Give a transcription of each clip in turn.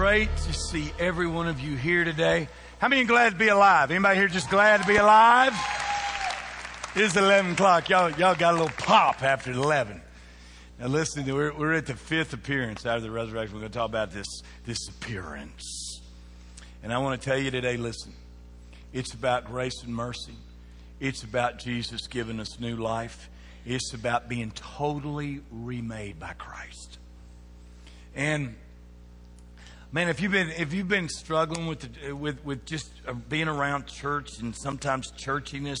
great to see every one of you here today. How many are glad to be alive? Anybody here just glad to be alive? It is 11 o'clock. Y'all got a little pop after 11. Now listen, we're at the fifth appearance out of the resurrection. We're going to talk about this appearance. And I want to tell you today, listen, it's about grace and mercy. It's about Jesus giving us new life. It's about being totally remade by Christ. And man, if you've been struggling with just being around church and sometimes churchiness,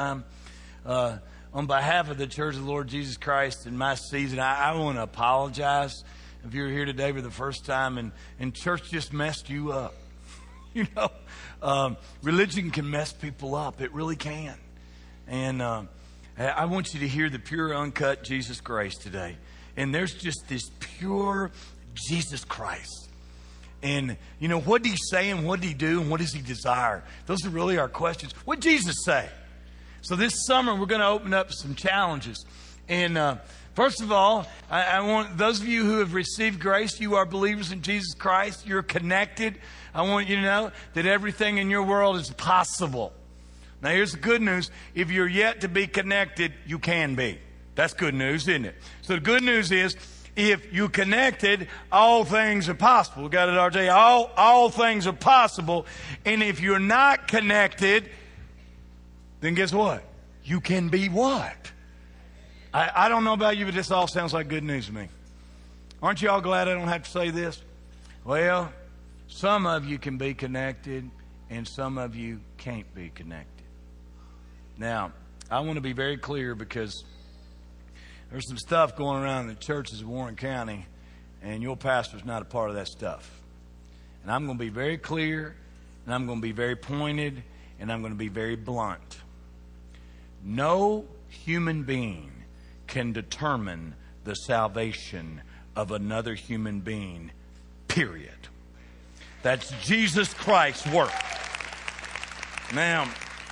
on behalf of the Church of the Lord Jesus Christ in my season, I want to apologize if you're here today for the first time and church just messed you up. You know, religion can mess people up. It really can. And I want you to hear the pure, uncut Jesus Christ today. And there's just this pure Jesus Christ. And, you know, what did he say and what did he do and what does he desire? Those are really our questions. What did Jesus say? So this summer, we're going to open up some challenges. And first of all, I want those of you who have received grace, you are believers in Jesus Christ. You're connected. I want you to know that everything in your world is possible. Now, here's the good news. If you're yet to be connected, you can be. That's good news, isn't it? So the good news is, if you connected, all things are possible. We got it, RJ. All things are possible. And if you're not connected, then guess what? You can be what? I don't know about you, but this all sounds like good news to me. Aren't you all glad I don't have to say this? Well, some of you can be connected and some of you can't be connected. Now, I want to be very clear because there's some stuff going around in the churches of Warren County, and your pastor's not a part of that stuff. And I'm going to be very clear, and I'm going to be very pointed, and I'm going to be very blunt. No human being can determine the salvation of another human being, period. That's Jesus Christ's work. Now,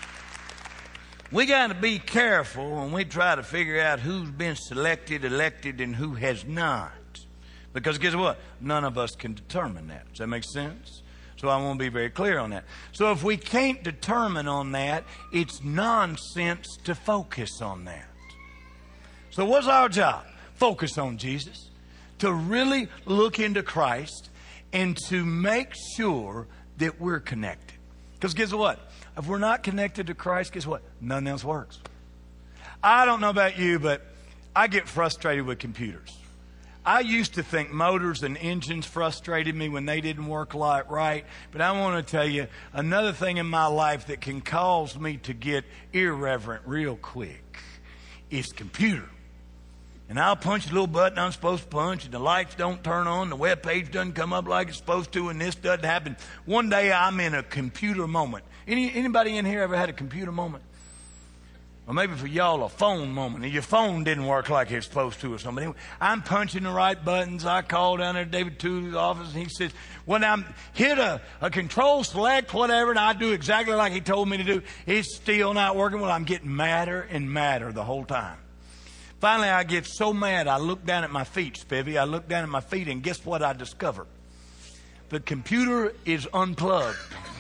we got to be careful when we try to figure out who's been selected, elected, and who has not. Because guess what? None of us can determine that. Does that make sense? So I want to be very clear on that. So if we can't determine on that, it's nonsense to focus on that. So what's our job? Focus on Jesus. To really look into Christ and to make sure that we're connected. Because guess what? If we're not connected to Christ, guess what? Nothing else works. I don't know about you, but I get frustrated with computers. I used to think motors and engines frustrated me when they didn't work right. But I want to tell you another thing in my life that can cause me to get irreverent real quick is computer. And I'll punch a little button I'm supposed to punch, and the lights don't turn on, the web page doesn't come up like it's supposed to, and this doesn't happen. One day I'm in a computer moment. Anybody in here ever had a computer moment? Or maybe for y'all a phone moment. Your phone didn't work like it's supposed to or something. Anyway, I'm punching the right buttons. I call down there to David Tooley's office, and he says, when I'm hit a control select, whatever, and I do exactly like he told me to do, it's still not working. Well, I'm getting madder and madder the whole time. Finally, I get so mad, I look down at my feet, Spivvy. I look down at my feet, and guess what I discover? The computer is unplugged.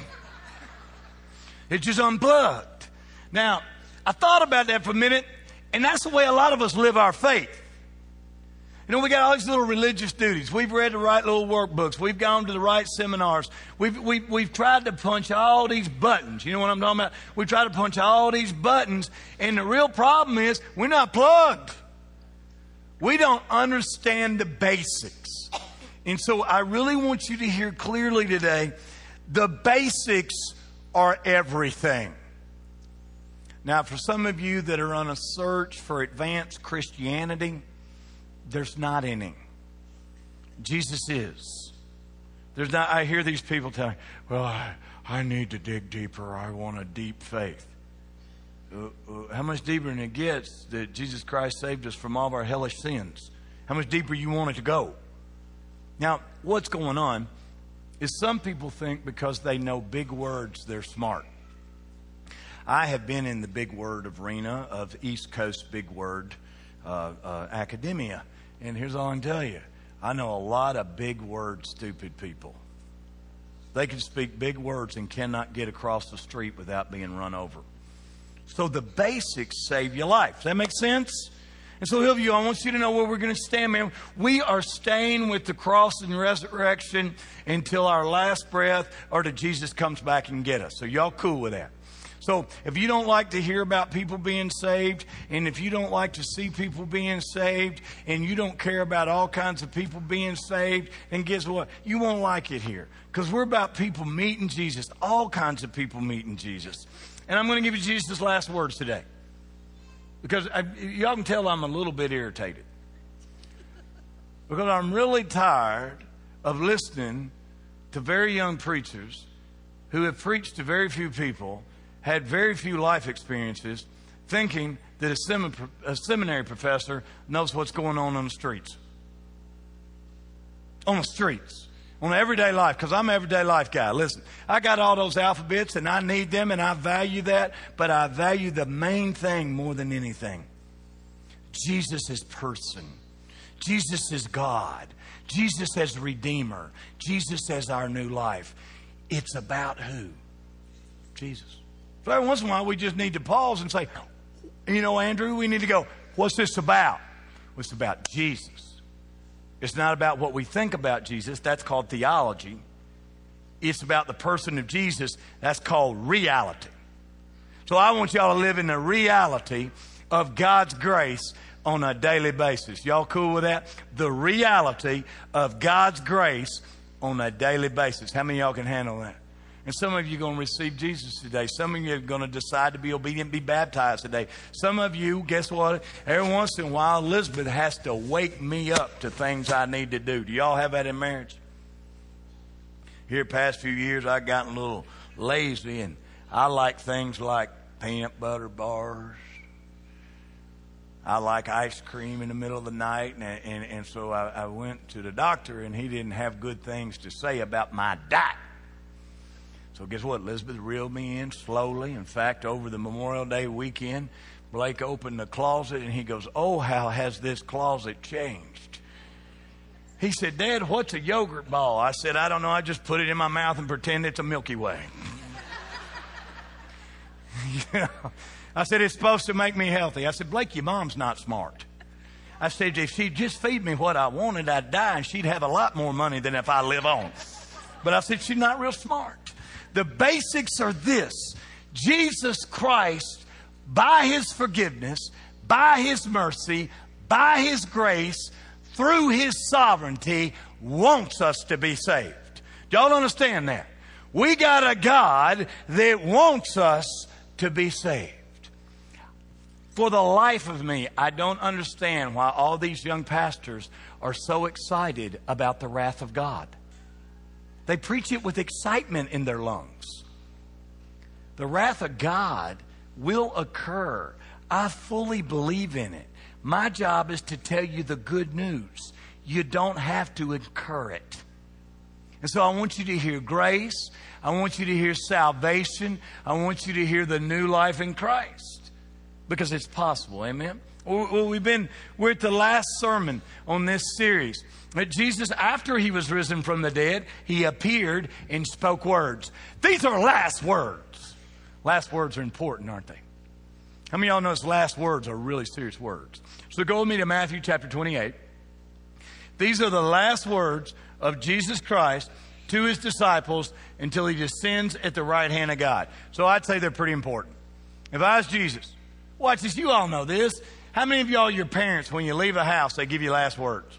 It's just unplugged. Now, I thought about that for a minute, and that's the way a lot of us live our faith. You know, we got all these little religious duties. We've read the right little workbooks. We've gone to the right seminars. We've tried to punch all these buttons. You know what I'm talking about? We try to punch all these buttons, and the real problem is we're not plugged. We don't understand the basics. And so I really want you to hear clearly today, the basics are everything. Now, for some of you that are on a search for advanced Christianity, there's not any. Jesus is. There's not. I hear these people telling, well, I need to dig deeper. I want a deep faith. How much deeper than it gets that Jesus Christ saved us from all of our hellish sins? How much deeper you want it to go? Now, what's going on is some people think because they know big words, they're smart. I have been in the big word arena of East Coast big word academia. And here's all I can tell you. I know a lot of big word stupid people. They can speak big words and cannot get across the street without being run over. So the basics save your life. Does that make sense? And so, Hillview, I want you to know where we're going to stand, man. We are staying with the cross and resurrection until our last breath or till Jesus comes back and get us. So y'all cool with that? So if you don't like to hear about people being saved, and if you don't like to see people being saved, and you don't care about all kinds of people being saved, then guess what? You won't like it here. Because we're about people meeting Jesus, all kinds of people meeting Jesus. And I'm going to give you Jesus' last words today. Because y'all can tell I'm a little bit irritated. Because I'm really tired of listening to very young preachers who have preached to very few people, had very few life experiences, thinking that a seminary professor knows what's going on the streets. On the streets. On everyday life, because I'm an everyday life guy. Listen, I got all those alphabets and I need them and I value that, but I value the main thing more than anything. Jesus is person. Jesus is God. Jesus as Redeemer. Jesus as our new life. It's about who? Jesus. So every once in a while we just need to pause and say, you know, Andrew, we need to go, what's this about? Well, it's about Jesus. It's not about what we think about Jesus. That's called theology. It's about the person of Jesus. That's called reality. So I want y'all to live in the reality of God's grace on a daily basis. Y'all cool with that? The reality of God's grace on a daily basis. How many of y'all can handle that? And some of you are going to receive Jesus today. Some of you are going to decide to be obedient, be baptized today. Some of you, guess what? Every once in a while, Elizabeth has to wake me up to things I need to do. Do y'all have that in marriage? Here, past few years, I've gotten a little lazy, and I like things like peanut butter bars. I like ice cream in the middle of the night, and so I went to the doctor, and he didn't have good things to say about my diet. So guess what? Elizabeth reeled me in slowly. In fact, over the Memorial Day weekend, Blake opened the closet and he goes, oh, how has this closet changed? He said, Dad, what's a yogurt ball? I said, I don't know. I just put it in my mouth and pretend it's a Milky Way. You know, I said, it's supposed to make me healthy. I said, Blake, your mom's not smart. I said, if she'd just feed me what I wanted, I'd die and she'd have a lot more money than if I live on. But I said, she's not real smart. The basics are this. Jesus Christ, by His forgiveness, by His mercy, by His grace, through His sovereignty, wants us to be saved. Do y'all understand that? We got a God that wants us to be saved. For the life of me, I don't understand why all these young pastors are so excited about the wrath of God. They preach it with excitement in their lungs. The wrath of God will occur. I fully believe in it. My job is to tell you the good news. You don't have to incur it. And so I want you to hear grace. I want you to hear salvation. I want you to hear the new life in Christ. Because it's possible. Amen? Well, we're at the last sermon on this series. That Jesus, after He was risen from the dead, He appeared and spoke words. These are last words. Last words are important, aren't they? How many of y'all know those last words are really serious words? So go with me to Matthew chapter 28. These are the last words of Jesus Christ to His disciples until He descends at the right hand of God. So I'd say they're pretty important. If I was Jesus, watch this, you all know this. How many of y'all, your parents, when you leave a house, they give you last words?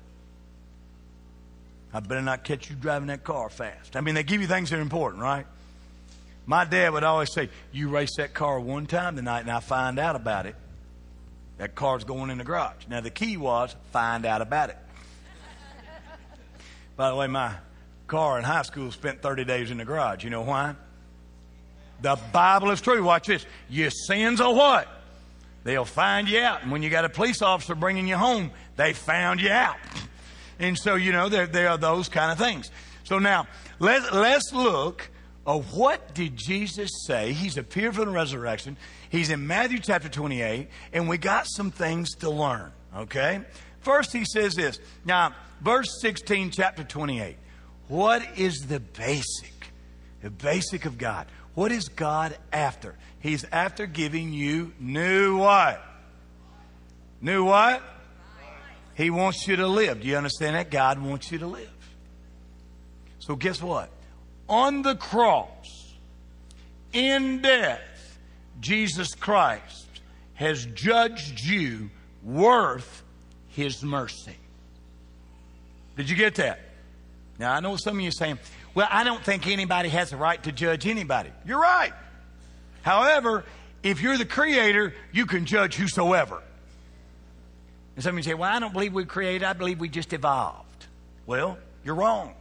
I better not catch you driving that car fast. I mean, they give you things that are important, right? My dad would always say, you race that car one time tonight and I find out about it. That car's going in the garage. Now, the key was find out about it. By the way, my car in high school spent 30 days in the garage. You know why? The Bible is true. Watch this. Your sins are what? They'll find you out. And when you got a police officer bringing you home, they found you out. And so, you know, there are those kind of things. So now, let's look at what did Jesus say. He's appeared for the resurrection. He's in Matthew chapter 28, and we got some things to learn, okay? First, He says this. Now, verse 16, chapter 28. What is the basic The basic of God. What is God after? He's after giving you new what? New what? He wants you to live. Do you understand that? God wants you to live. So guess what? On the cross, in death, Jesus Christ has judged you worth His mercy. Did you get that? Now, I know some of you are saying, well, I don't think anybody has a right to judge anybody. You're right. However, if you're the Creator, you can judge whosoever. And some of you say, well, I don't believe we created. I believe we just evolved. Well, you're wrong.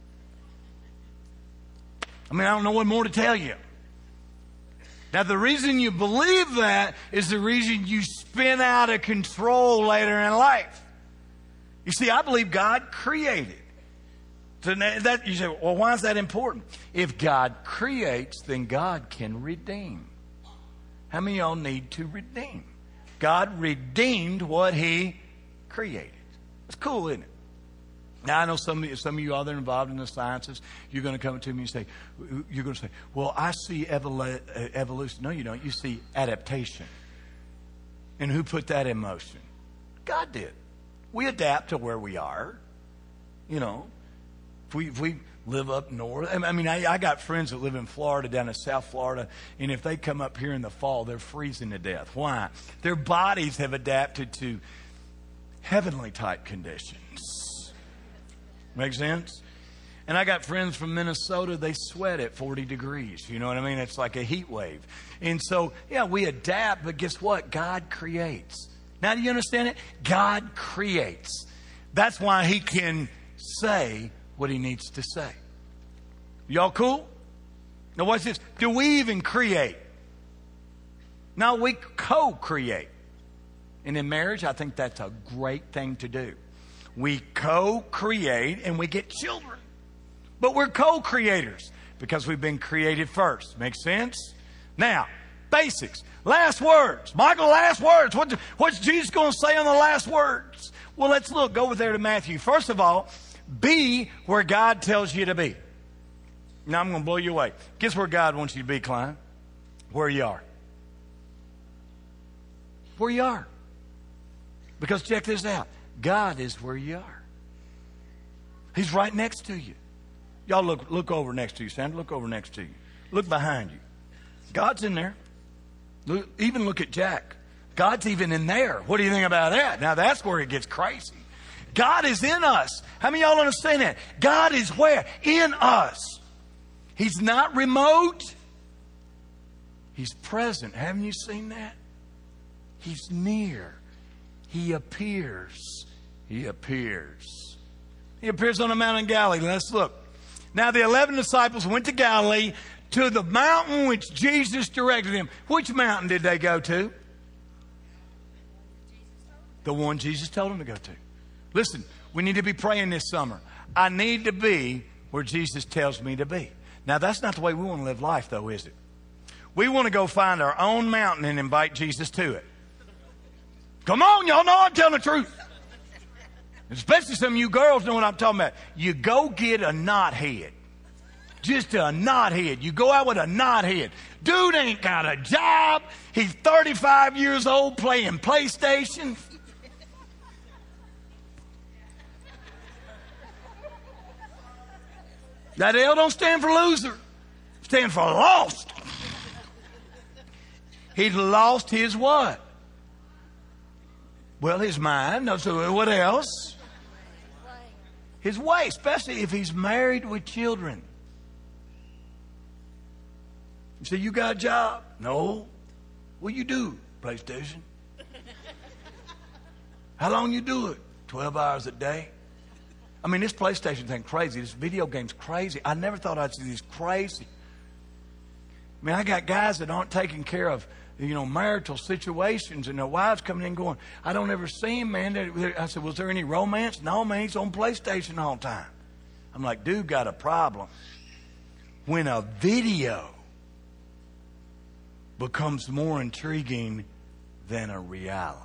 I mean, I don't know what more to tell you. Now, the reason you believe that is the reason you spin out of control later in life. You see, I believe God created. So that, you say, well, why is that important? If God creates, then God can redeem. How many of y'all need to redeem? God redeemed what He created. It's cool, isn't it? Now, I know some of you out there involved in the sciences, you're going to come to me and say, you're going to say, well, I see evolution. No, you don't. You see adaptation. And who put that in motion? God did. We adapt to where we are. You know, if we live up north. I mean, I got friends that live in Florida, down in South Florida, and if they come up here in the fall, they're freezing to death. Why? Their bodies have adapted to heavenly type conditions. Make sense? And I got friends from Minnesota, they sweat at 40 degrees. You know what I mean? It's like a heat wave. And so, yeah, we adapt, but guess what? God creates. Now, do you understand it? God creates. That's why He can say what He needs to say. Y'all cool? Now, watch this. Do we even create? No, we co-create. And in marriage, I think that's a great thing to do. We co-create and we get children. But we're co-creators because we've been created first. Make sense? Now, basics. Last words. Michael, last words. What's Jesus going to say on the last words? Well, let's look. Go over there to Matthew. First of all, be where God tells you to be. Now, I'm going to blow you away. Guess where God wants you to be, Klein? Where you are. Where you are. Because check this out. God is where you are. He's right next to you. Y'all look over next to you, Sandra. Look over next to you. Look behind you. God's in there. Even look at Jack. God's even in there. What do you think about that? Now that's where it gets crazy. God is in us. How many of y'all understand that? God is where? In us. He's not remote. He's present. Haven't you seen that? He's near. He appears. He appears. He appears on the mountain of Galilee. Let's look. Now the 11 disciples went to Galilee, to the mountain which Jesus directed them. Which mountain did they go to? The one Jesus told them to go to. Listen, we need to be praying this summer. I need to be where Jesus tells me to be. Now that's not the way we want to live life, though, is it? We want to go find our own mountain and invite Jesus to it. Come on, y'all know I'm telling the truth. Especially some of you girls know what I'm talking about. You go get a knothead. Just a knothead. You go out with a knothead. Dude ain't got a job. He's 35 years old playing PlayStation. That L don't stand for loser. It stands for lost. He's lost his what? Well, his mind. No, so what else? His way, especially if he's married with children. You say, you got a job? No. What you do? PlayStation. How long you do it? 12 hours a day. I mean, this PlayStation thing crazy. This video game's crazy. I never thought I'd see this crazy. I mean, I got guys that aren't taking care of, marital situations, and their wives coming in going, I don't ever see him, man. I said, was there any romance? No, man, he's on PlayStation all the time. I'm like, dude got a problem. When a video becomes more intriguing than a reality.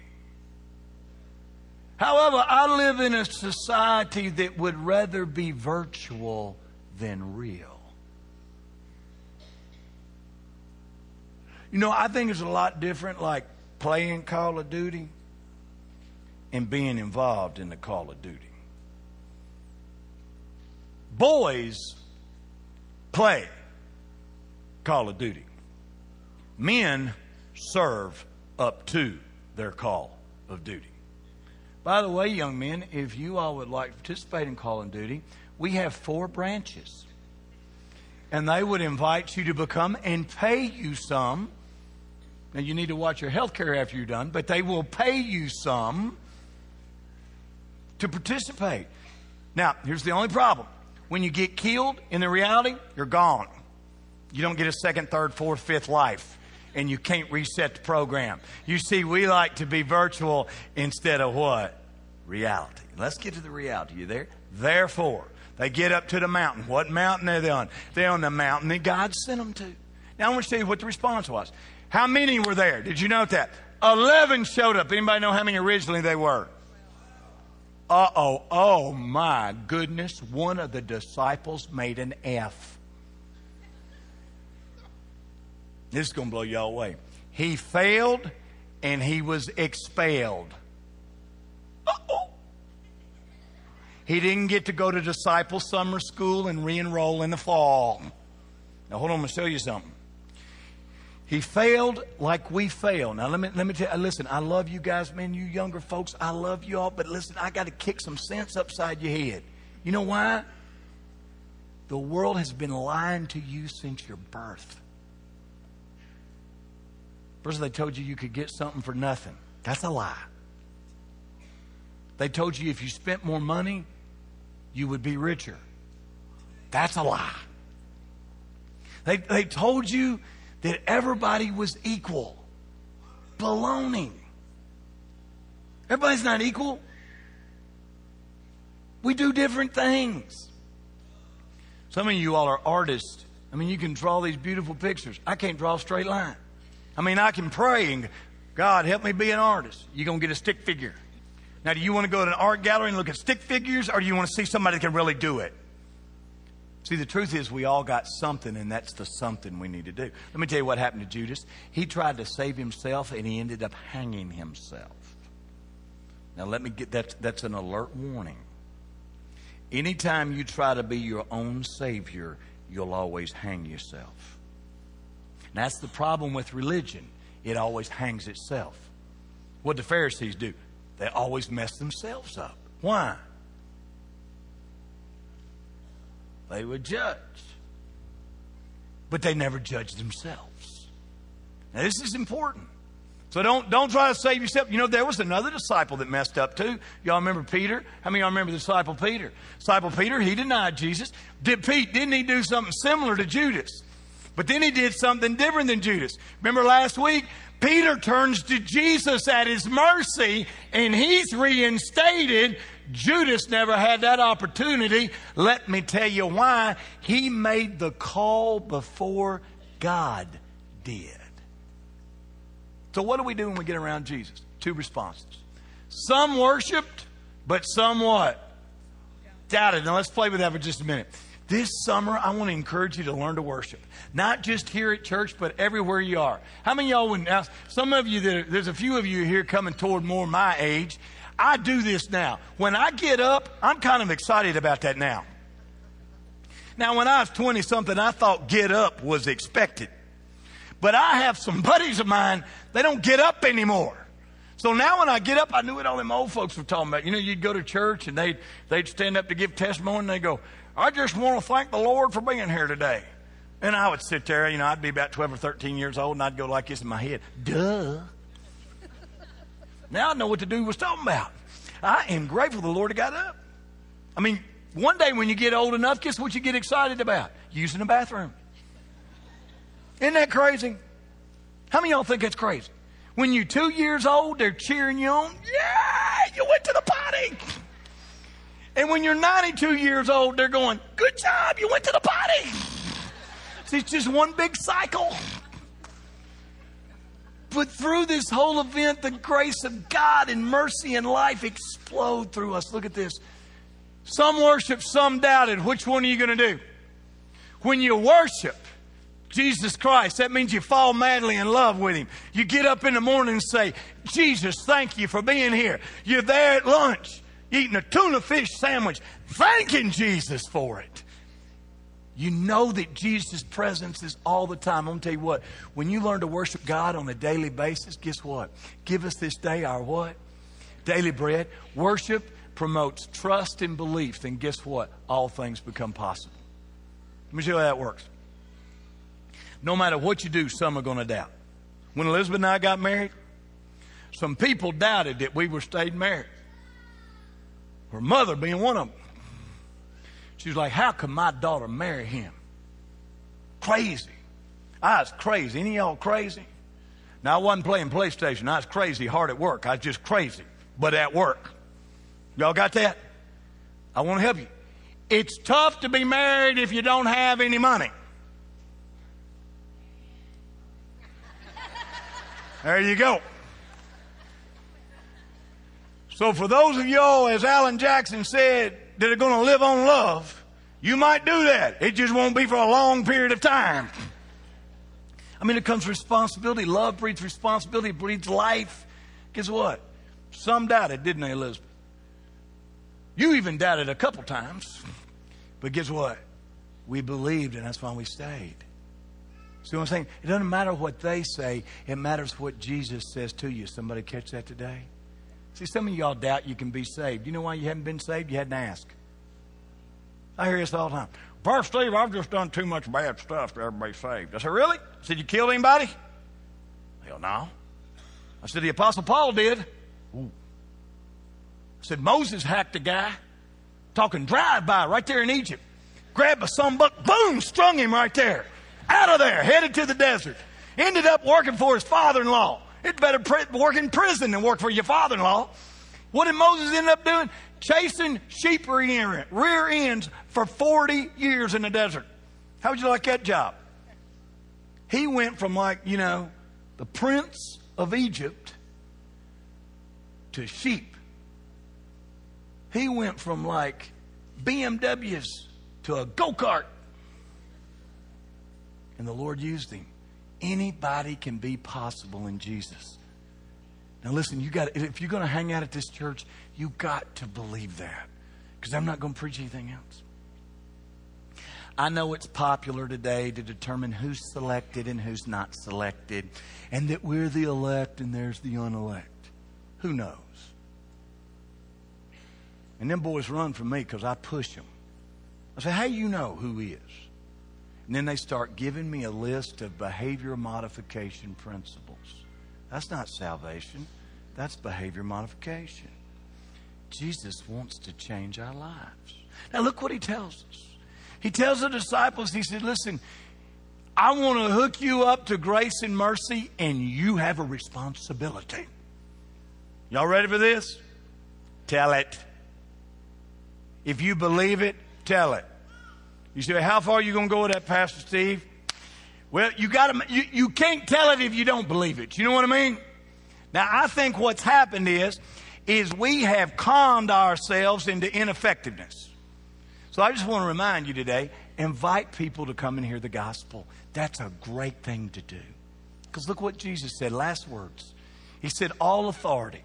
However, I live in a society that would rather be virtual than real. You know, I think it's a lot different, like playing Call of Duty and being involved in the Call of Duty. Boys play Call of Duty. Men serve up to their call of duty. By the way, young men, if you all would like to participate in Call of Duty, we have 4 branches. And they would invite you to become and pay you some. Now, you need to watch your health care after you're done, but they will pay you some to participate. Now, here's the only problem. When you get killed, in the reality, you're gone. You don't get a second, third, fourth, fifth life. And you can't reset the program. You see, we like to be virtual instead of what? Reality. Let's get to the reality. You there? Therefore, they get up to the mountain. What mountain are they on? They're on the mountain that God sent them to. Now, I want to tell you what the response was. How many were there? Did you note that? 11 showed up. Anybody know how many originally they were? Oh my goodness. One of the disciples made an F. This is going to blow y'all away. He failed and he was expelled. Uh-oh. He didn't get to go to disciple summer school and re-enroll in the fall. Now hold on, I'm going to show you something. He failed like we fail. Now let me tell you, listen, I love you guys, man, you younger folks, I love you all, but listen, I got to kick some sense upside your head. You know why? The world has been lying to you since your birth. First, they told you could get something for nothing. That's a lie. They told you if you spent more money, you would be richer. That's a lie. They told you that everybody was equal. Baloney. Everybody's not equal. We do different things. Some of you all are artists. I mean, you can draw these beautiful pictures. I can't draw a straight line. I mean, I can pray and God, help me be an artist. You're going to get a stick figure. Now, do you want to go to an art gallery and look at stick figures, or do you want to see somebody that can really do it? See, the truth is we all got something, and that's the something we need to do. Let me tell you what happened to Judas. He tried to save himself, and he ended up hanging himself. Now, let me get that's an alert warning. Anytime you try to be your own savior, you'll always hang yourself. And that's the problem with religion. It always hangs itself. What did the Pharisees do? They always mess themselves up. Why? They would judge. But they never judged themselves. Now this is important. So don't try to save yourself. You know, there was another disciple that messed up too. Y'all remember Peter? How many of y'all remember the disciple Peter? Disciple Peter, he denied Jesus. Didn't he do something similar to Judas? But then he did something different than Judas. Remember last week? Peter turns to Jesus at his mercy and he's reinstated. Judas never had that opportunity. Let me tell you why. He made the call before God did. So what do we do when we get around Jesus? 2 responses. Some worshiped, but some what? Doubted. Now let's play with that for just a minute. This summer, I want to encourage you to learn to worship. Not just here at church, but everywhere you are. How many of y'all would, now, some of you, there's a few of you here coming toward more my age. I do this now. When I get up, I'm kind of excited about that now. Now, when I was 20-something, I thought get up was expected. But I have some buddies of mine, they don't get up anymore. So now when I get up, I knew what all them old folks were talking about. You know, you'd go to church and they'd stand up to give testimony and they go, I just want to thank the Lord for being here today. And I would sit there, you know, I'd be about 12 or 13 years old and I'd go like this in my head. Duh. Now I know what the dude was talking about. I am grateful the Lord got up. I mean, one day when you get old enough, guess what you get excited about? Using the bathroom. Isn't that crazy? How many of y'all think that's crazy? When you're 2 years old, they're cheering you on. Yeah, you went to the potty. And when you're 92 years old, they're going, good job, you went to the potty. See, it's just one big cycle. But through this whole event, the grace of God and mercy and life explode through us. Look at this. Some worship, some doubted. Which one are you going to do? When you worship, Jesus Christ. That means you fall madly in love with Him. You get up in the morning and say, Jesus, thank you for being here. You're there at lunch, eating a tuna fish sandwich, thanking Jesus for it. You know that Jesus' presence is all the time. I'm going to tell you what, when you learn to worship God on a daily basis, guess what? Give us this day our what? Daily bread. Worship promotes trust and belief. Then guess what? All things become possible. Let me show you how that works. No matter what you do, some are going to doubt. When Elizabeth and I got married, some people doubted that we were stayed married. Her mother being one of them. She was like, how could my daughter marry him? Crazy. I was crazy. Any of y'all crazy? Now, I wasn't playing PlayStation. I was crazy hard at work. I was just crazy, but at work. Y'all got that? I want to help you. It's tough to be married if you don't have any money. There you go. So for those of y'all, as Alan Jackson said, that are going to live on love, you might do that. It just won't be for a long period of time. I mean, it comes responsibility. Love breeds responsibility, breeds life. Guess what? Some doubted, didn't they, Elizabeth? You even doubted a couple times. But guess what? We believed, and that's why we stayed. See what I'm saying? It doesn't matter what they say. It matters what Jesus says to you. Somebody catch that today? See, some of y'all doubt you can be saved. You know why you haven't been saved? You hadn't asked. I hear this all the time. Pastor Steve, I've just done too much bad stuff to ever be saved. I said, really? I said, you killed anybody? Hell, no. I said, the Apostle Paul did. Ooh. I said, Moses hacked a guy talking drive-by right there in Egypt. Grabbed a sunbuck, boom, strung him right there. Out of there, headed to the desert. Ended up working for his father-in-law. It's better work in prison than work for your father-in-law. What did Moses end up doing? Chasing sheep rear ends for 40 years in the desert. How would you like that job? He went from the prince of Egypt to sheep. He went from BMWs to a go-kart. And the Lord used him. Anybody can be possible in Jesus. Now listen, if you're going to hang out at this church, you got to believe that. Because I'm not going to preach anything else. I know it's popular today to determine who's selected and who's not selected. And that we're the elect and there's the unelect. Who knows? And them boys run from me because I push them. I say, how you know who is? And then they start giving me a list of behavior modification principles. That's not salvation. That's behavior modification. Jesus wants to change our lives. Now look what He tells us. He tells the disciples, He said, listen, I want to hook you up to grace and mercy, and you have a responsibility. Y'all ready for this? Tell it. If you believe it, tell it. You say, how far are you going to go with that, Pastor Steve? Well, you can't tell it if you don't believe it. You know what I mean? Now, I think what's happened is we have conned ourselves into ineffectiveness. So I just want to remind you today, invite people to come and hear the gospel. That's a great thing to do. Because look what Jesus said, last words. He said, all authority,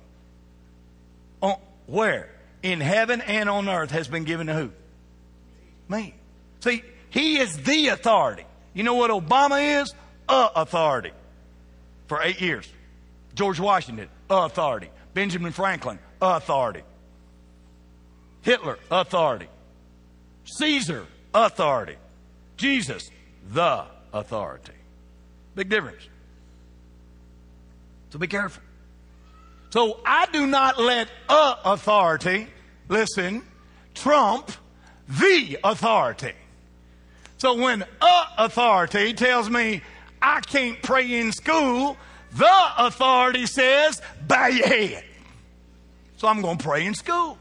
where? In heaven and on earth has been given to who? Me. See, He is the authority. You know what Obama is? Authority. For 8 years. George Washington, authority. Benjamin Franklin, authority. Hitler, authority. Caesar, authority. Jesus, the authority. Big difference. So be careful. So I do not let authority, listen, trump the authority. So when authority tells me I can't pray in school, the authority says, bow your head. So I'm going to pray in school.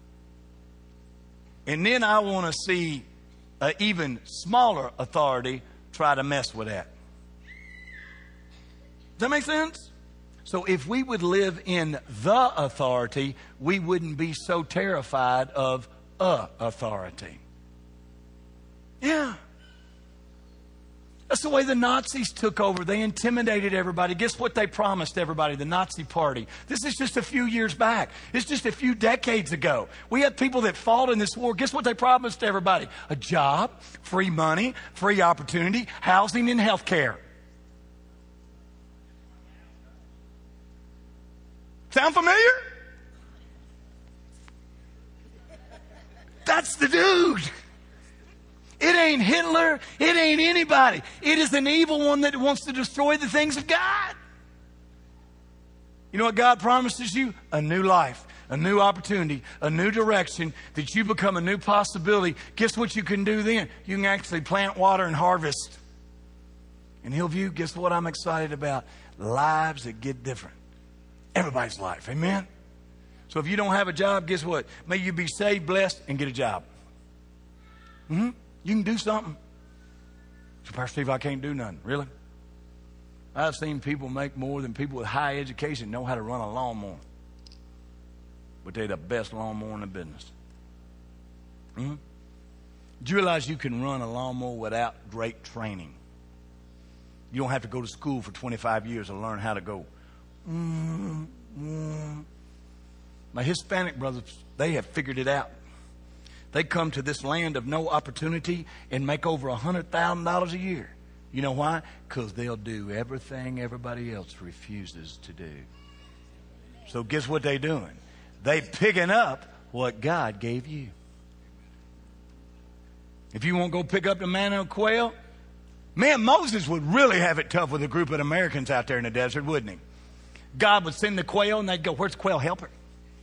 And then I want to see an even smaller authority try to mess with that. Does that make sense? So if we would live in the authority, we wouldn't be so terrified of authority. Yeah. That's the way the Nazis took over. They intimidated everybody. Guess what they promised everybody? The Nazi Party. This is just a few years back. It's just a few decades ago. We had people that fought in this war. Guess what they promised to everybody? A job, free money, free opportunity, housing, and health care. Sound familiar? That's the dude. It ain't Hitler. It ain't anybody. It is an evil one that wants to destroy the things of God. You know what God promises you? A new life, a new opportunity, a new direction, that you become a new possibility. Guess what you can do then? You can actually plant, water, and harvest. In Hillview, guess what I'm excited about? Lives that get different. Everybody's life. Amen? So if you don't have a job, guess what? May you be saved, blessed, and get a job. You can do something. So, Pastor Steve, I can't do nothing. Really? I've seen people make more than people with high education know how to run a lawnmower. But they're the best lawnmower in the business. Do you realize you can run a lawnmower without great training? You don't have to go to school for 25 years to learn how to go. My Hispanic brothers, they have figured it out. They come to this land of no opportunity and make over $100,000 a year. You know why? Because they'll do everything everybody else refuses to do. So guess what they're doing? They picking up what God gave you. If you won't go pick up the manna and quail, man, Moses would really have it tough with a group of Americans out there in the desert, wouldn't he? God would send the quail and they'd go, where's the quail? Help her.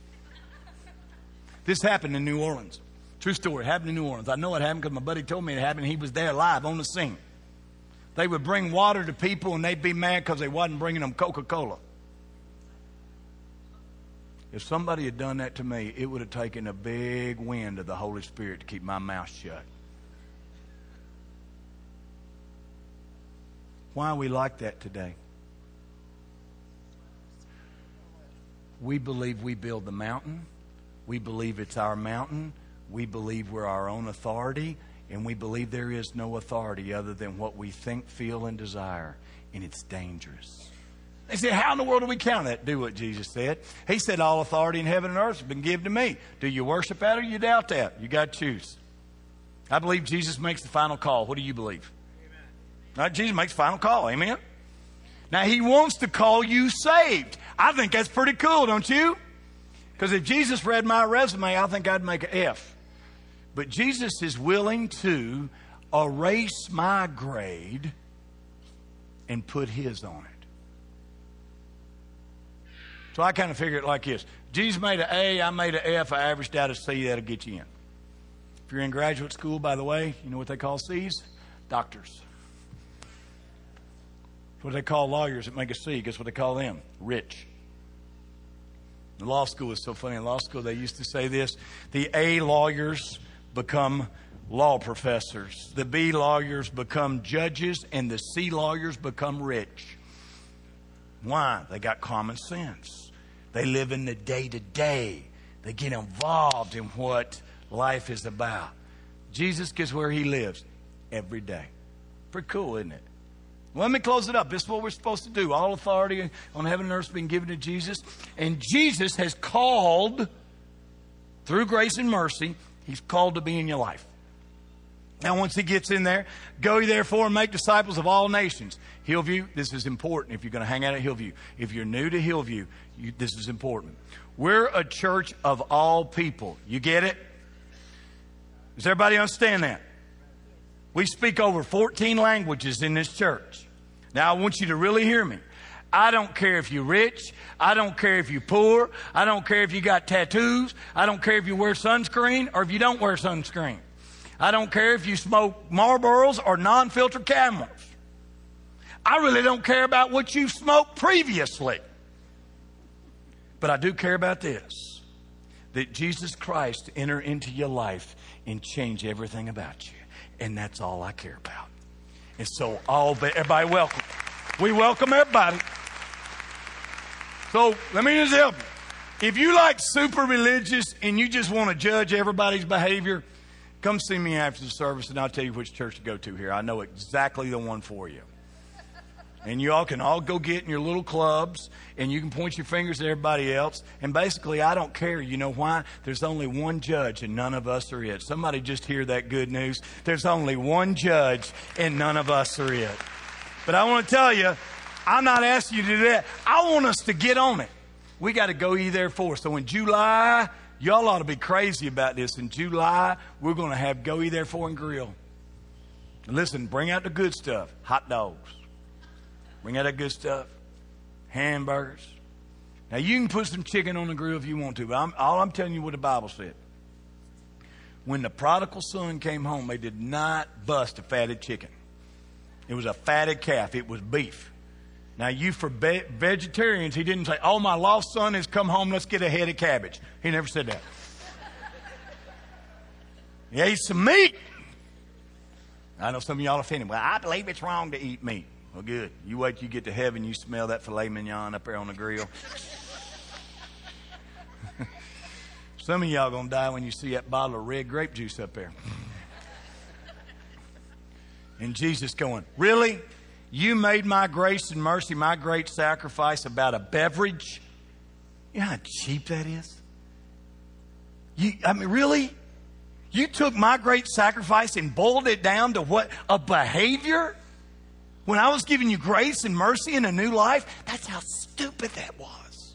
This happened in New Orleans. True story. Happened in New Orleans. I know it happened because my buddy told me it happened. He was there live on the scene. They would bring water to people and they'd be mad because they wasn't bringing them Coca-Cola. If somebody had done that to me, it would have taken a big wind of the Holy Spirit to keep my mouth shut. Why are we like that today? We believe we build the mountain. We believe it's our mountain. We believe we're our own authority. And we believe there is no authority other than what we think, feel, and desire. And it's dangerous. They say, how in the world do we count that? Do what Jesus said. He said, all authority in heaven and earth has been given to me. Do you worship that or you doubt that? You got to choose. I believe Jesus makes the final call. What do you believe? Amen. Jesus makes the final call. Amen. Now, He wants to call you saved. I think that's pretty cool, don't you? Because if Jesus read my resume, I think I'd make an F. But Jesus is willing to erase my grade and put His on it. So I kind of figure it like this. Jesus made an A, I made an F, I averaged out a C, that'll get you in. If you're in graduate school, by the way, you know what they call C's? Doctors. What they call lawyers that make a C. Guess what they call them? Rich. The law school is so funny. In law school, they used to say this. The A lawyers become law professors. The B lawyers become judges. And the C lawyers become rich. Why? They got common sense. They live in the day-to-day. They get involved in what life is about. Jesus gets where He lives every day. Pretty cool, isn't it? Well, let me close it up. This is what we're supposed to do. All authority on heaven and earth has been given to Jesus. And Jesus has called, through grace and mercy, He's called to be in your life. Now, once He gets in there, go ye therefore and make disciples of all nations. Hillview, this is important if you're going to hang out at Hillview. If you're new to Hillview, this is important. We're a church of all people. You get it? Does everybody understand that? We speak over 14 languages in this church. Now, I want you to really hear me. I don't care if you're rich. I don't care if you're poor. I don't care if you got tattoos. I don't care if you wear sunscreen or if you don't wear sunscreen. I don't care if you smoke Marlboros or non-filtered Camels. I really don't care about what you smoked previously. But I do care about this. That Jesus Christ enter into your life and change everything about you. And that's all I care about. And so everybody welcome. We welcome everybody. So let me just help you. If you like super religious and you just want to judge everybody's behavior, come see me after the service and I'll tell you which church to go to here. I know exactly the one for you. And you all can all go get in your little clubs and you can point your fingers at everybody else. And basically, I don't care. You know why? There's only one judge and none of us are it. Somebody just hear that good news. There's only one judge and none of us are it. But I want to tell you, I'm not asking you to do that. I want us to get on it. We got to go ye therefore. So in July, y'all ought to be crazy about this. In July, we're going to have go ye therefore and grill. And listen, bring out the good stuff. Hot dogs. Bring out that good stuff. Hamburgers. Now, you can put some chicken on the grill if you want to, but I'm telling you what the Bible said. When the prodigal son came home, they did not bust a fatted chicken. It was a fatted calf. It was beef. Now, you for vegetarians, he didn't say, oh, my lost son has come home, let's get a head of cabbage. He never said that. He ate some meat. I know some of y'all are offended. Well, I believe it's wrong to eat meat. Well, good. You wait till you get to heaven, you smell that filet mignon up there on the grill. Some of y'all going to die when you see that bottle of red grape juice up there. And Jesus going, really? You made my grace and mercy, my great sacrifice about a beverage? You know how cheap that is? Really? You took my great sacrifice and boiled it down to what? A behavior? When I was giving you grace and mercy and a new life? That's how stupid that was.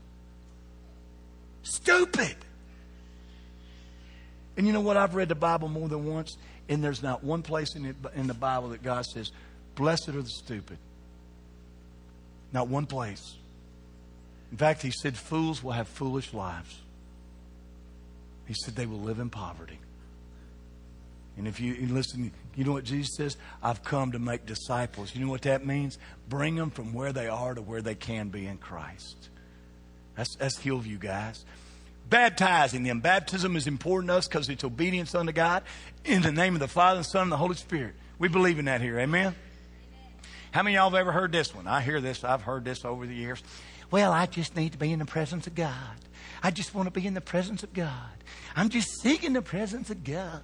Stupid. And you know what? I've read the Bible more than once, and there's not one place in the Bible that God says, blessed are the stupid. Not one place. In fact, he said fools will have foolish lives. He said they will live in poverty. And if you listen, you know what Jesus says? I've come to make disciples. You know what that means? Bring them from where they are to where they can be in Christ. That's Hillview, guys. Baptizing them. Baptism is important to us because it's obedience unto God in the name of the Father, the Son, and the Holy Spirit. We believe in that here. Amen? How many of y'all have ever heard this one? I hear this. I've heard this over the years. Well, I just need to be in the presence of God. I just want to be in the presence of God. I'm just seeking the presence of God.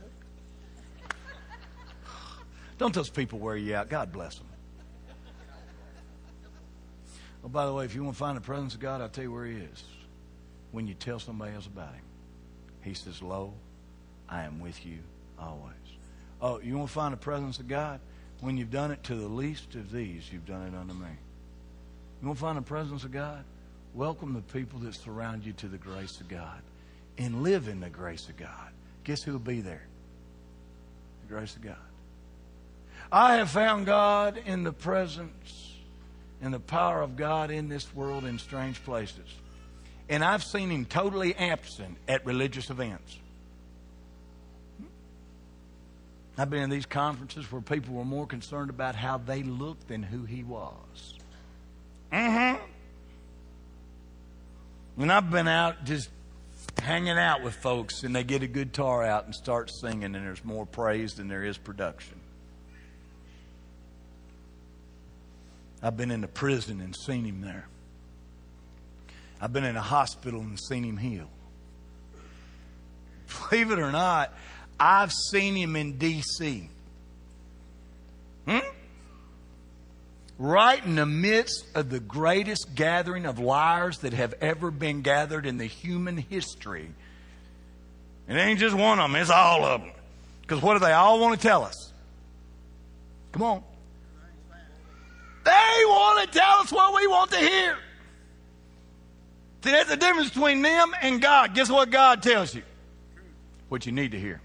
Don't those people wear you out. God bless them. Oh, by the way, if you want to find the presence of God, I'll tell you where he is. When you tell somebody else about him. He says, lo, I am with you always. Oh, you want to find the presence of God? When you've done it to the least of these, you've done it unto me. You want to find the presence of God? Welcome the people that surround you to the grace of God. And live in the grace of God. Guess who will be there? The grace of God. I have found God in the presence and the power of God in this world in strange places. And I've seen him totally absent at religious events. I've been in these conferences where people were more concerned about how they looked than who he was. And I've been out just hanging out with folks and they get a guitar out and start singing and there's more praise than there is production. I've been in a prison and seen him there. I've been in a hospital and seen him heal. Believe it or not, I've seen him in D.C. Right in the midst of the greatest gathering of liars that have ever been gathered in the human history. It ain't just one of them, it's all of them. Because what do they all want to tell us? Come on. They want to tell us what we want to hear. See, that's the difference between them and God. Guess what God tells you? What you need to hear.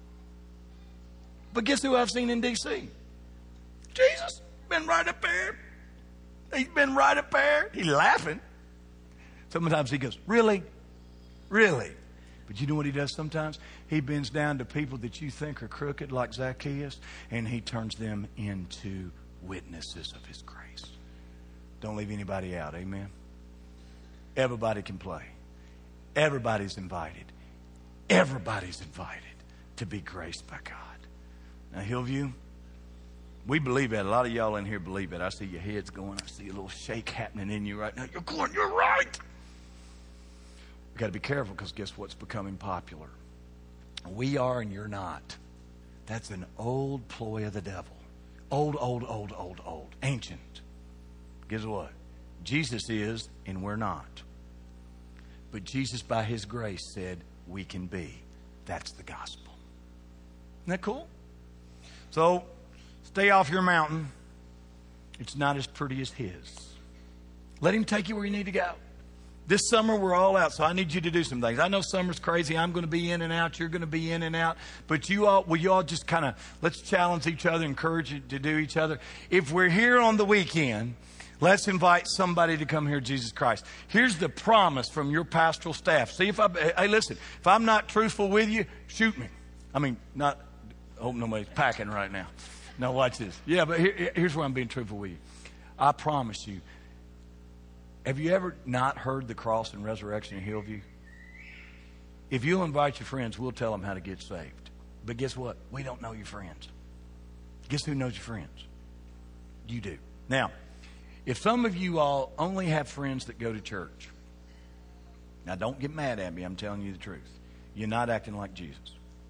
But guess who I've seen in D.C.? Jesus. Been right up there. He's been right up there. He's laughing. Sometimes he goes, really? Really? But you know what he does sometimes? He bends down to people that you think are crooked like Zacchaeus, and he turns them into witnesses of his grace. Don't leave anybody out. Amen? Everybody can play. Everybody's invited. Everybody's invited to be graced by God. Now, Hillview, we believe that. A lot of y'all in here believe it. I see your heads going. I see a little shake happening in you right now. You're going, you're right. We've got to be careful because guess what's becoming popular? We are and you're not. That's an old ploy of the devil. Old. Ancient. Guess what? Jesus is and we're not. But Jesus, by his grace, said we can be. That's the gospel. Isn't that cool? So, stay off your mountain. It's not as pretty as his. Let him take you where you need to go. This summer, we're all out, so I need you to do some things. I know summer's crazy. I'm going to be in and out. You're going to be in and out. But will you all just kind of, let's challenge each other, encourage you to do each other. If we're here on the weekend, let's invite somebody to come hear Jesus Christ. Here's the promise from your pastoral staff. See, hey, listen, if I'm not truthful with you, shoot me. I mean, I hope nobody's packing right now. No, watch this. Yeah, but here's where I'm being truthful with you. I promise you. Have you ever not heard the cross and resurrection in Hillview? If you'll invite your friends, we'll tell them how to get saved. But guess what? We don't know your friends. Guess who knows your friends? You do. Now, if some of you all only have friends that go to church, now don't get mad at me. I'm telling you the truth. You're not acting like Jesus.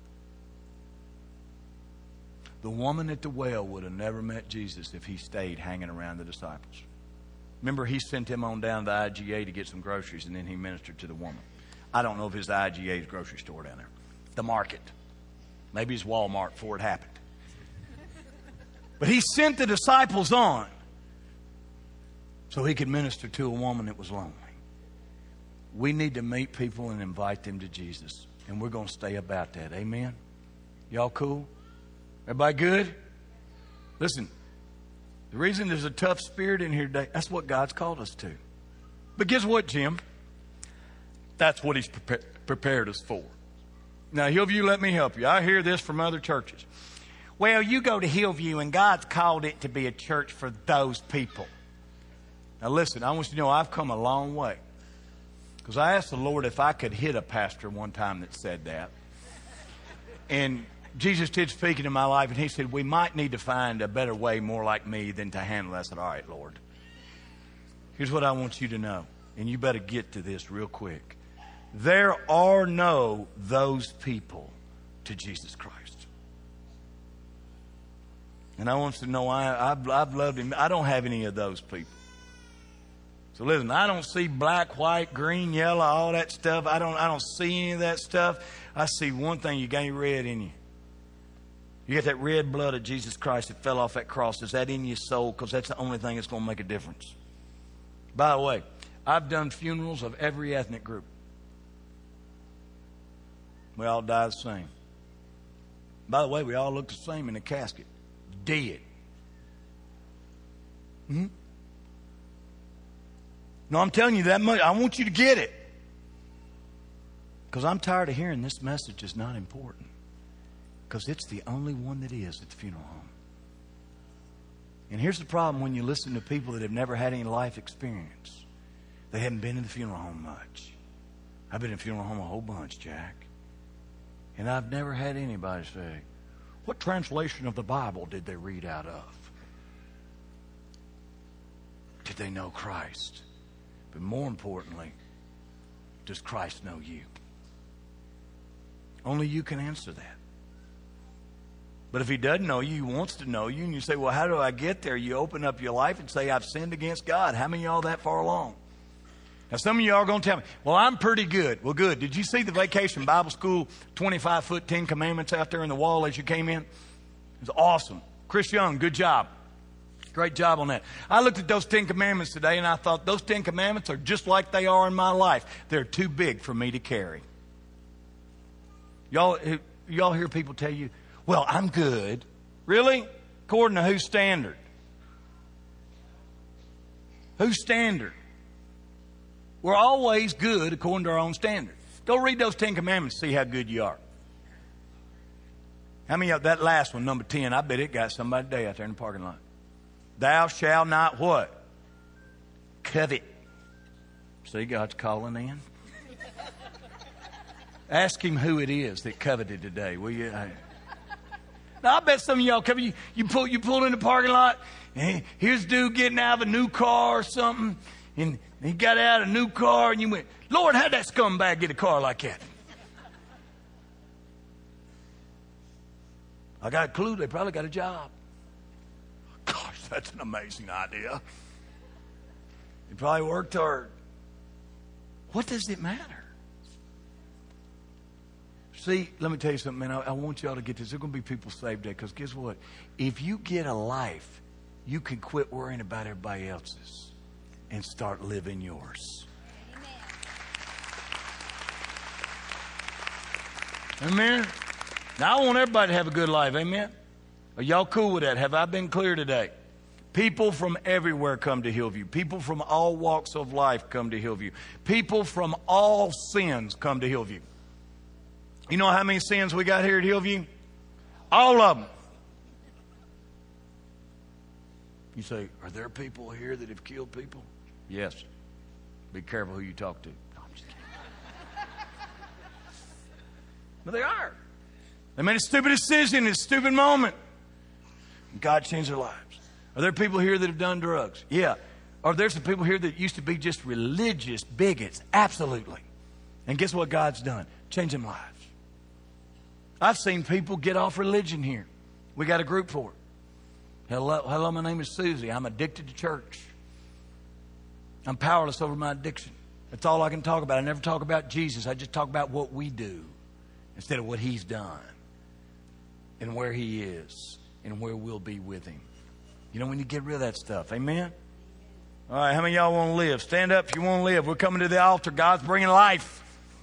The woman at the well would have never met Jesus if he stayed hanging around the disciples. Remember, he sent him on down to the IGA to get some groceries, and then he ministered to the woman. I don't know if it's the IGA's grocery store down there. The market. Maybe it's Walmart before it happened. But he sent the disciples on so he could minister to a woman that was lonely. We need to meet people and invite them to Jesus. And we're going to stay about that. Amen? Y'all cool? Everybody good? Listen. The reason there's a tough spirit in here today, that's what God's called us to. But guess what, Jim? That's what he's prepared us for. Now, Hillview, let me help you. I hear this from other churches. Well, you go to Hillview and God's called it to be a church for those people. Now, listen, I want you to know I've come a long way. Because I asked the Lord if I could hit a pastor one time that said that. And Jesus did speak into my life, and he said, we might need to find a better way more like me than to handle that. I said, all right, Lord. Here's what I want you to know, and you better get to this real quick. There are no those people to Jesus Christ. And I want you to know I've loved him. I don't have any of those people. So listen, I don't see black, white, green, yellow, all that stuff. I don't see any of that stuff. I see one thing, you got red in you. You got that red blood of Jesus Christ that fell off that cross. Is that in your soul? Because that's the only thing that's going to make a difference. By the way, I've done funerals of every ethnic group. We all die the same. By the way, we all look the same in a casket. Dead. Mm-hmm. No, I'm telling you that much. I want you to get it. Because I'm tired of hearing this message is not important. Because it's the only one that is at the funeral home. And here's the problem when you listen to people that have never had any life experience. They haven't been in the funeral home much. I've been in the funeral home a whole bunch, Jack. And I've never had anybody say, what translation of the Bible did they read out of? Did they know Christ? But more importantly, does Christ know you? Only you can answer that. But if he doesn't know you, he wants to know you, and you say, well, how do I get there? You open up your life and say, I've sinned against God. How many of y'all that far along? Now, some of y'all are going to tell me, well, I'm pretty good. Well, good. Did you see the Vacation Bible School 25-foot 10 Commandments out there in the wall as you came in? It was awesome. Chris Young, good job. Great job on that. I looked at those 10 Commandments today, and I thought those 10 Commandments are just like they are in my life. They're too big for me to carry. Y'all hear people tell you, well, I'm good. Really? According to whose standard? Whose standard? We're always good according to our own standard. Go read those 10 Commandments, see how good you are. How many of that last one, number 10, I bet it got somebody today out there in the parking lot. Thou shalt not what? Covet. See, God's calling in. Ask him who it is that coveted today, will you? Now, I bet some of y'all covet. You pull in the parking lot, and here's a dude getting out of a new car or something, and he got out of a new car, and you went, Lord, how'd that scumbag get a car like that? I got a clue. They probably got a job. Gosh, that's an amazing idea. They probably worked hard. What does it matter? See, let me tell you something, man. I want y'all to get this. There's going to be people saved today because guess what? If you get a life, you can quit worrying about everybody else's and start living yours. Amen. Now, I want everybody to have a good life. Amen. Are y'all cool with that? Have I been clear today? People from everywhere come to Hillview. People from all walks of life come to Hillview. People from all sins come to Hillview. You know how many sins we got here at Hillview? All of them. You say, are there people here that have killed people? Yes. Be careful who you talk to. No, I'm just kidding. But they are. They made a stupid decision in a stupid moment. God changed their lives. Are there people here that have done drugs? Yeah. Are there some people here that used to be just religious bigots? Absolutely. And guess what God's done? Changed them lives. I've seen people get off religion here. We got a group for it. Hello, my name is Susie. I'm addicted to church. I'm powerless over my addiction. That's all I can talk about. I never talk about Jesus. I just talk about what we do instead of what He's done and where He is and where we'll be with Him. You know, we need to get rid of that stuff. Amen? All right, how many of y'all want to live? Stand up if you want to live. We're coming to the altar. God's bringing life.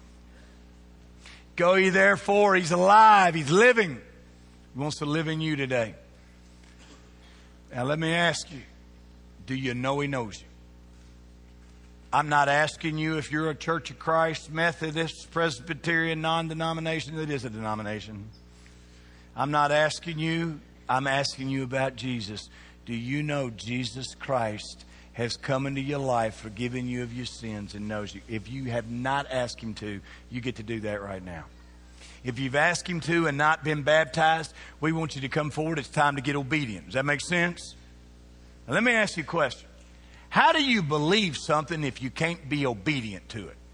Go ye therefore. He's alive. He's living. He wants to live in you today. Now let me ask you, do you know He knows you? I'm not asking you if you're a Church of Christ, Methodist, Presbyterian, non-denomination. It is a denomination. I'm not asking you. I'm asking you about Jesus. Do you know Jesus Christ has come into your life, forgiven you of your sins, and knows you? If you have not asked Him to, you get to do that right now. If you've asked Him to and not been baptized, we want you to come forward. It's time to get obedient. Does that make sense? Now, let me ask you a question. How do you believe something if you can't be obedient to it?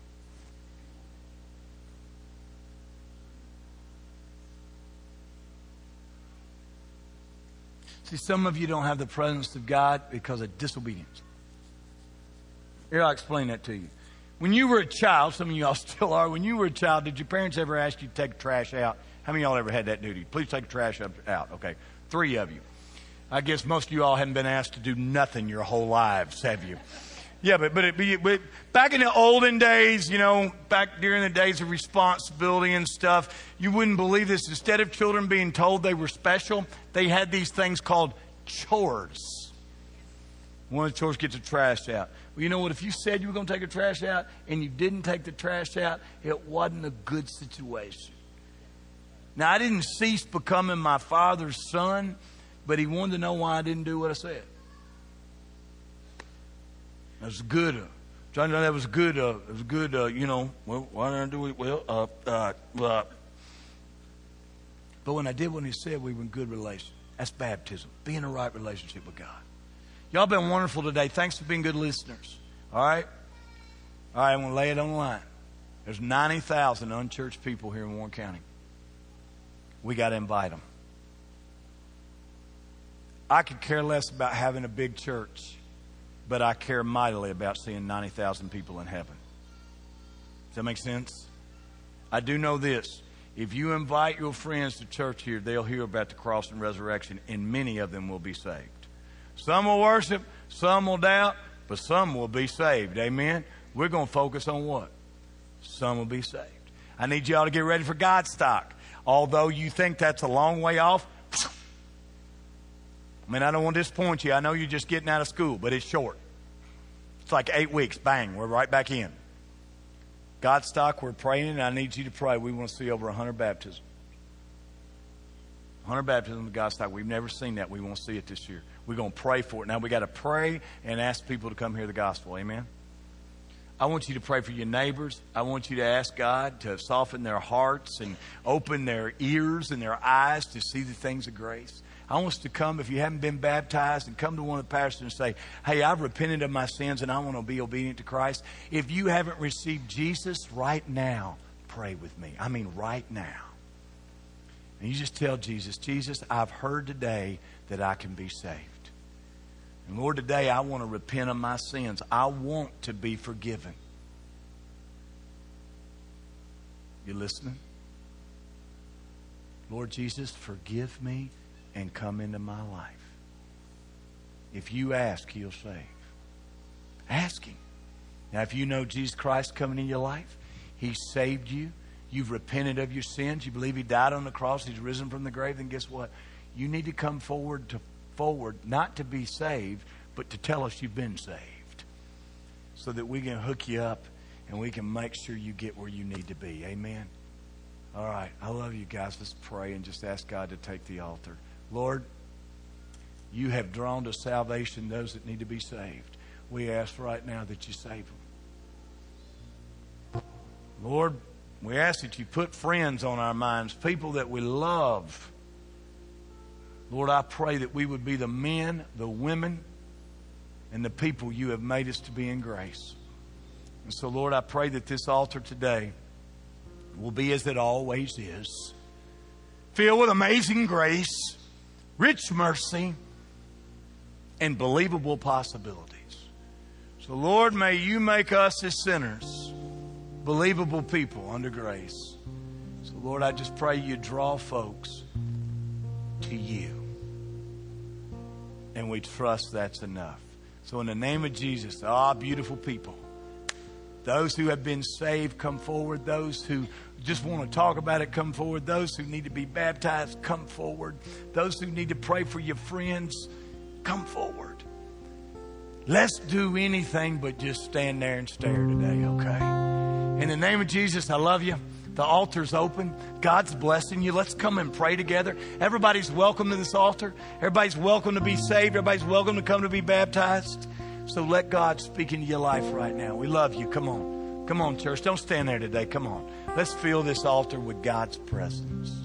See, some of you don't have the presence of God because of disobedience. Here, I'll explain that to you. When you were a child, some of y'all still are, when you were a child, did your parents ever ask you to take the trash out? How many of y'all ever had that duty? Please take the trash out. Okay, 3 of you. I guess most of you all haven't been asked to do nothing your whole lives, have you? Yeah, but back in the olden days, you know, back during the days of responsibility and stuff, you wouldn't believe this. Instead of children being told they were special, they had these things called chores. One of the chores, get the trash out. Well, you know what? If you said you were going to take the trash out and you didn't take the trash out, it wasn't a good situation. Now, I didn't cease becoming my father's son, but he wanted to know why I didn't do what I said. That was good. Trying to know that was good. It was good. You know. Well, why didn't I do it? Well, but when I did what He said, we were in good relation. That's baptism. Be in a right relationship with God. Y'all been wonderful today. Thanks for being good listeners. All right. All right. I'm gonna lay it on the line. There's 90,000 unchurched people here in Warren County. We got to invite them. I could care less about having a big church, but I care mightily about seeing 90,000 people in heaven. Does that make sense? I do know this. If you invite your friends to church here, they'll hear about the cross and resurrection, and many of them will be saved. Some will worship, some will doubt, but some will be saved. Amen? We're going to focus on what? Some will be saved. I need y'all to get ready for Godstock. Although you think that's a long way off, I mean, I don't want to disappoint you. I know you're just getting out of school, but it's short. It's like 8 weeks. Bang, we're right back in. Godstock, we're praying, and I need you to pray. We want to see over 100 baptisms. 100 baptisms of Godstock. We've never seen that. We want to see it this year. We're going to pray for it. Now, we got to pray and ask people to come hear the gospel. Amen? I want you to pray for your neighbors. I want you to ask God to soften their hearts and open their ears and their eyes to see the things of grace. I want us to come, if you haven't been baptized, and come to one of the pastors and say, hey, I've repented of my sins and I want to be obedient to Christ. If you haven't received Jesus right now, pray with me. I mean right now. And you just tell Jesus, Jesus, I've heard today that I can be saved. And Lord, today I want to repent of my sins. I want to be forgiven. You listening? Lord Jesus, forgive me and come into my life. If you ask, He'll save. Ask Him. Now, if you know Jesus Christ coming in your life, He saved you. You've repented of your sins. You believe He died on the cross. He's risen from the grave. Then guess what? You need to come forward, not to be saved, but to tell us you've been saved, so that we can hook you up and we can make sure you get where you need to be. Amen. All right. I love you guys. Let's pray and just ask God to take the altar. Lord, you have drawn to salvation those that need to be saved. We ask right now that you save them. Lord, we ask that you put friends on our minds, people that we love. Lord, I pray that we would be the men, the women, and the people you have made us to be in grace. And so, Lord, I pray that this altar today will be as it always is, filled with amazing grace, rich mercy, and believable possibilities. So, Lord, may you make us as sinners believable people under grace. So, Lord, I just pray you draw folks to you. And we trust that's enough. So in the name of Jesus, beautiful people, those who have been saved, come forward. Those who just want to talk about it, come forward. Those who need to be baptized, come forward. Those who need to pray for your friends, come forward. Let's do anything but just stand there and stare today, okay? In the name of Jesus, I love you. The altar's open. God's blessing you. Let's come and pray together. Everybody's welcome to this altar. Everybody's welcome to be saved. Everybody's welcome to come to be baptized. So let God speak into your life right now. We love you. Come on. Come on, church. Don't stand there today. Come on. Let's fill this altar with God's presence.